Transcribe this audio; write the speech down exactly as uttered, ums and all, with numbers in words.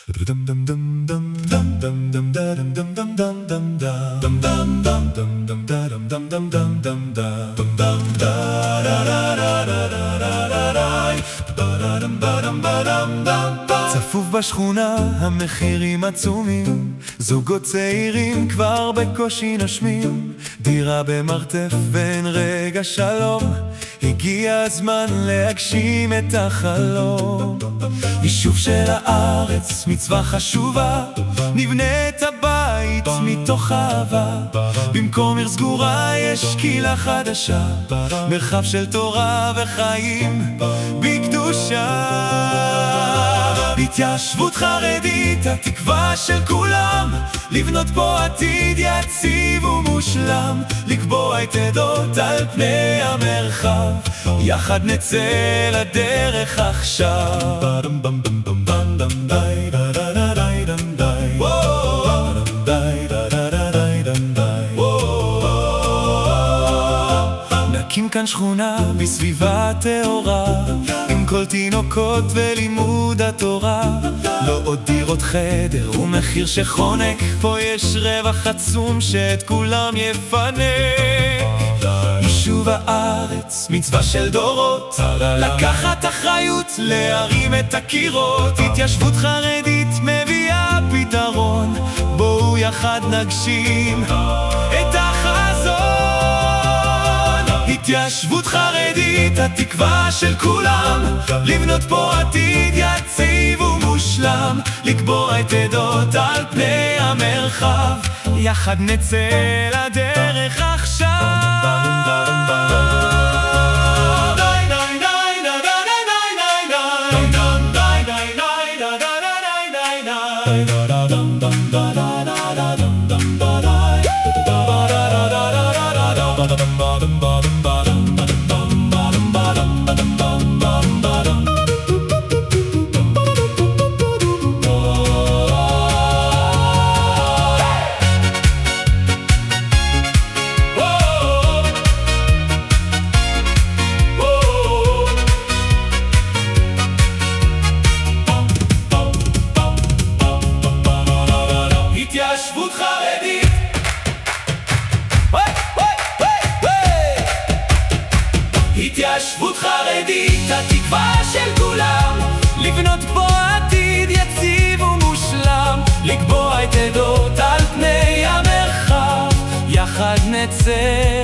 צפוף בשכונה, המחירים עצומים, זוגות צעירים כבר בקושי נושמים, דירה במרתף ואין רגע שלום, הגיע הזמן להגשים את החלום. יישוב של הארץ, מצווה חשובה, נבנה את הבית מתוך אהבה, במקום עיר סגורה יש קהילה חדשה, מרחב של תורה וחיים בקדושה. התיישבות חרדית, התקווה של כולם, לבנות פה עתיד יציב ומושלם, לקבוע את עדות על פני המרחב, יחד נצא לדרך עכשיו. נקים כאן שכונה בסביבה טהורה, עם כל תינוקות ולימוד התורה, לא עוד דירות חדר ומחיר שחונק, פה יש רווח עצום שאת כולם יפנק. יישוב הארץ, מצווה של דורות, לקחת אחריות, להרים את הקירות. התיישבות חרדית מביאה פתרון, בואו יחד נגשים את החזון. התיישבות חרדית, התקווה של כולם, לבנות פה עתיד יציב ומושלם, לקבוע את עדות על פני המרחב, יחד נצא לדרך עכשיו. התיישבות חרדית, התיישבות חרדית, התקווה של כולם, לבנות פה עתיד יציב ומושלם, לקבוע את עדות על פני המרחב, יחד נצא